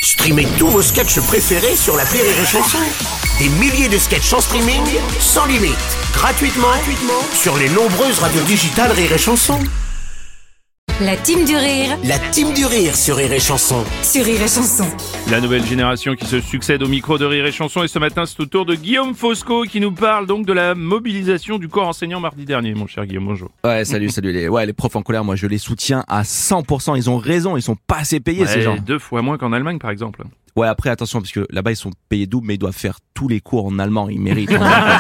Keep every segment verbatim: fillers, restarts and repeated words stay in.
Streamez tous vos sketchs préférés sur l'appli Rire et Chanson. Des milliers de sketchs en streaming, sans limite, gratuitement, gratuitement sur les nombreuses radios digitales Rire et Chanson. La team du rire La team du rire sur Rire et Chanson. sur Rire et Chanson. La nouvelle génération qui se succède au micro de Rire et Chanson, et ce matin c'est au tour de Guillaume Fosco qui nous parle donc de la mobilisation du corps enseignant mardi dernier. Mon cher Guillaume, bonjour. Ouais, salut, salut les, ouais, les profs en colère, moi je les soutiens à cent pour cent, ils ont raison, ils sont pas assez payés ces Ouais, gens. deux fois moins qu'en Allemagne par exemple. Ouais, après attention, parce que là-bas ils sont payés double, mais ils doivent faire tous les cours en allemand, ils méritent.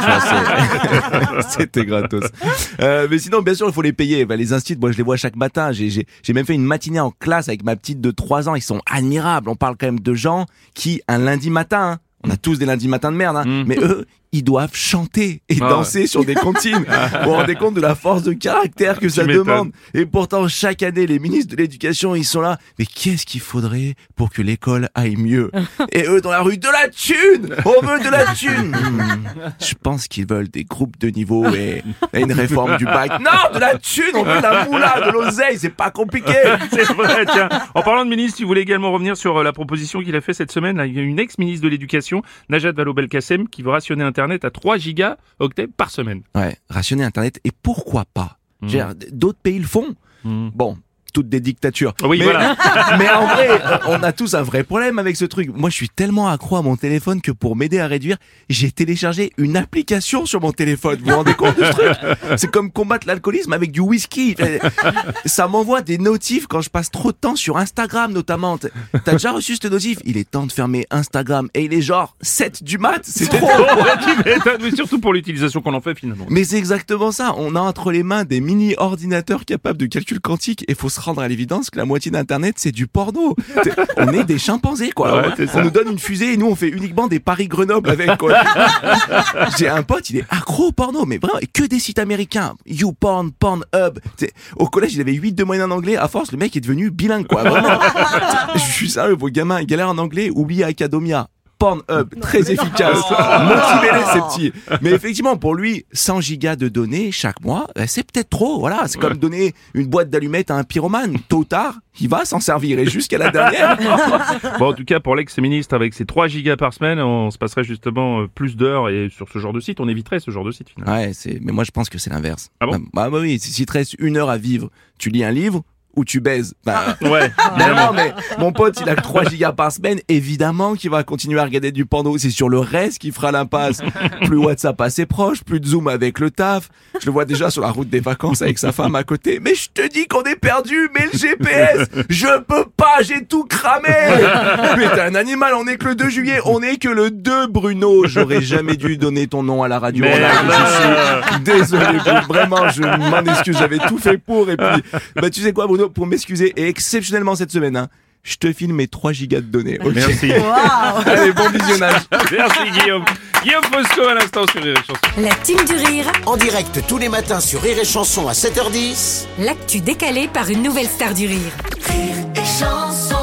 Hein, c'est... C'était gratos. Euh, mais sinon, bien sûr, il faut les payer. Bah, les instituts, moi je les vois chaque matin, j'ai, j'ai, j'ai même fait une matinée en classe avec ma petite de trois ans, ils sont admirables. On parle quand même de gens qui, un lundi matin, hein, on a tous des lundis matins de merde, hein, Mm. mais eux, ils doivent chanter et Ah danser ouais. sur des comptines. Vous vous rendez compte de la force de caractère que ça m'étonnes. demande. Et pourtant, chaque année, les ministres de l'éducation, ils sont là. Mais qu'est-ce qu'il faudrait pour que l'école aille mieux? Et eux, dans la rue, de la thune! On veut de la thune! Hmm. Je pense qu'ils veulent des groupes de niveau et, et une réforme du bac. Non, de la thune! On veut de la moula, de l'oseille, c'est pas compliqué! C'est vrai, tiens. En parlant de ministre, il voulait également revenir sur euh, la proposition qu'il a fait cette semaine. Là, il y a une ex-ministre de l'Éducation, Najat Vallaud-Belkacem, qui veut rationner Internet à trois gigaoctets par semaine. Ouais, rationner Internet, et pourquoi pas? Je veux dire, d'autres pays le font. Mm. Bon, toutes des dictatures. Oui, mais, voilà. mais en vrai, on a tous un vrai problème avec ce truc. Moi, je suis tellement accro à mon téléphone que pour m'aider à réduire, j'ai téléchargé une application sur mon téléphone. Vous vous rendez compte de ce truc? C'est comme combattre l'alcoolisme avec du whisky. Ça m'envoie des notifs quand je passe trop de temps sur Instagram, notamment. T'as déjà reçu cette notif? Il est temps de fermer Instagram. Et il est genre sept du mat. C'est trop. Ouais, tu m'étonnes, mais surtout pour l'utilisation qu'on en fait finalement. Mais c'est exactement ça. On a entre les mains des mini-ordinateurs capables de calcul quantique et faut se rendre à l'évidence que la moitié d'Internet, c'est du porno. C'est- on est des chimpanzés, quoi. Ouais, c'est on ça. nous donne une fusée et nous, on fait uniquement des Paris-Grenoble avec, quoi. J'ai un pote, il est accro au porno, mais vraiment, et que des sites américains. YouPorn, Pornhub. C'est- Au collège, il avait huit de moyenne en anglais. À force, le mec est devenu bilingue, quoi. Vraiment. Je suis sérieux, vos gamins, ils galèrent en anglais, oubliez Academia. Pornhub, très efficace. Motivez-les, ces petits. Mais effectivement, pour lui, cent gigas de données chaque mois, euh, c'est peut-être trop. Voilà, c'est comme donner une boîte d'allumettes à un pyromane. Tôt ou tard, il va s'en servir et jusqu'à la dernière. Bon, en tout cas, pour l'ex-ministre, avec ses trois gigas par semaine, on se passerait justement euh, plus d'heures, et sur ce genre de site, on éviterait ce genre de site finalement. Ouais, c'est. Mais moi, je pense que c'est l'inverse. Ah bon? Bah, bah oui, si si te reste une heure à vivre, tu lis un livre ou tu baises. Bah, Ouais, non, non, mais mon pote, il a que trois gigas par semaine. Évidemment qu'il va continuer à regarder du porno. C'est sur le reste qu'il fera l'impasse. Plus WhatsApp à ses proches, plus de Zoom avec le taf. Je le vois déjà sur la route des vacances avec sa femme à côté. Mais je te dis qu'on est perdu, mais le G P S, je peux pas, j'ai tout cramé. Mais t'es un animal, on est que le deux juillet, on est que le deux, Bruno. J'aurais jamais dû donner ton nom à la radio. Merde. Je suis désolé, Bruno. Vraiment, je m'en excuse, j'avais tout fait pour. Et puis, bah, tu sais quoi, Bruno, pour m'excuser, et exceptionnellement cette semaine, hein, je te file mes trois gigas de données. ok merci. Allez, bon visionnage. Merci Guillaume. Guillaume Fosco à l'instant sur Rire et Chanson. La team du rire, En direct tous les matins sur Rire et Chanson à sept heures dix. l'actu décalée par une nouvelle star du rire. Rire et chanson.